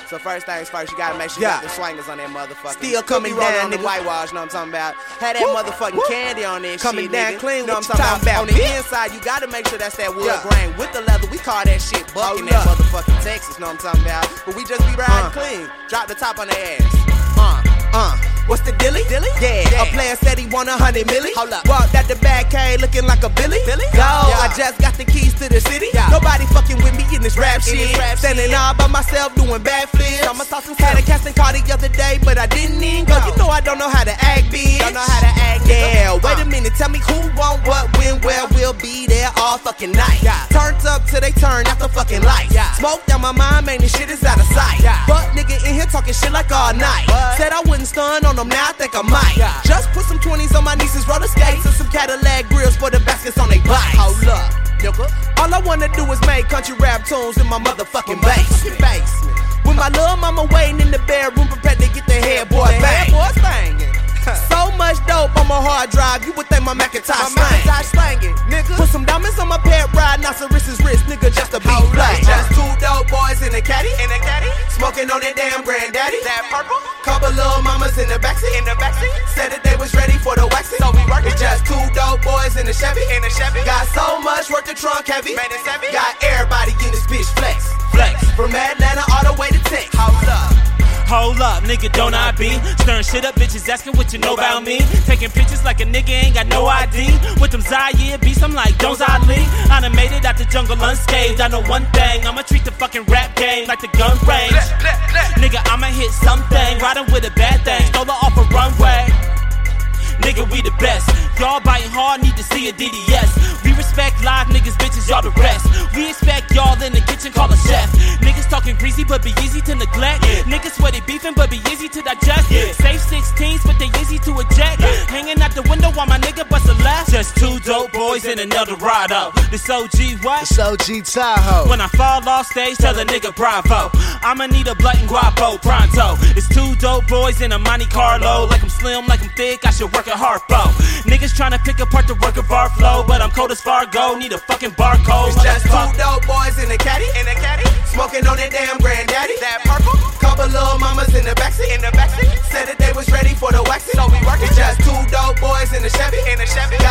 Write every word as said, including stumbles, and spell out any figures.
So first things first, you gotta make sure Yeah. you got the swingers on that motherfucker. Still coming rolling down, on the nigga. whitewash, know what I'm talking about? Had that Whoop, motherfucking whoop. candy on that Coming shit, down nigga. clean, Know what what you I'm talking talking about? On about, the bitch? inside, you gotta make sure that's that wood Yeah. grain with the leather. We call that shit bucking Hold that up. motherfucking Texas, know what I'm talking about? But we just be riding Uh. clean. Drop the top on the ass. Uh. Uh, what's the dilly? Dilly? Yeah, Yeah. a player said he want a hundred milli. Hold up. Walked out the back cave looking like a Billy. Billy? Go, Yeah. I just got the keys to the city. Yeah. Nobody fucking with me in this rap In shit. this rap Standing shit. all by myself doing backflips. I'ma talk some Had a stuff. casting call the other day, but I didn't even go. No. You know I don't know how to act, bitch. Don't know how to act, Yeah, nigga. wait Uh. a minute, tell me who want what, when, where, we'll be there all fucking night. Yeah. Turned up till they turn out the fucking lights. Yeah. Smoke down my mind, man, this shit is out of sight. Yeah. Fuck nigga in here talking shit like all night. What? Said I wouldn't stun on them, now I think I might. Yeah. Just put some twenties on my niece's roller skates and some Cadillac grills for the baskets on they bikes. Hold up, nigga. All I wanna do is make country rap tunes in my motherfucking Motherfucking basement. basement. With my little mama waiting in the bedroom, prepared to get the headboard The bang. headboard's banging. So much dope on my hard drive, you would think my Macintosh My slang. Macintosh slanging, nigga. Put some diamonds on my pet ride, Knoceris's wrist, nigga, just to be Hold fly. up. Just two dope boys in a caddy, In the caddy, smoking on that damn granddaddy. that purple, Couple little mamas in the backseat, in the backseat. said that they was ready for the waxing. So we working. It's just two dope boys in the Chevy. In the Chevy. Got so much work, the trunk heavy. Man, it's heavy. Got everybody in this bitch flex. Flex. From Atlanta all the way to Texas. Hold up. Hold up, nigga, don't I be stirring shit up, bitches asking what you know about me. Taking pictures like a nigga ain't got no I D. With them Zaire beats, I'm like, don't I leave? I done made it out the jungle unscathed. I know one thing, I'ma treat the fucking rap game like the gun range. Nigga, I'ma hit something, riding with a bad thing, stole her off a runway. Nigga, we the best. Y'all biting hard, need to see a D D S. We respect live niggas, bitches, y'all the rest. We expect y'all in the kitchen, call a chef. Niggas talking greasy, but be easy to neglect. Niggas sweaty beefing, but be easy to digest. Safe sixteens, but they easy to eject. Hanging out the window while my nigga bust a left. Just two dope boys and another Rado. This O G what? It's O G Tahoe. When I fall off stage, tell a nigga bravo. I'ma need a blunt and guapo pronto. It's two dope boys in a Monte Carlo. Like I'm slim, like I'm thick, I should work a Harpo. Niggas tryna pick apart the work of our flow, but I'm cold as Fargo, need a fucking barcode. It's just two dope boys in the caddy, In the caddy, smoking on that damn granddaddy. that purple, Couple little mamas in the backseat, in the backseat. said that they was ready for the waxing. So we working. It's just two dope boys in the Chevy, In the Chevy.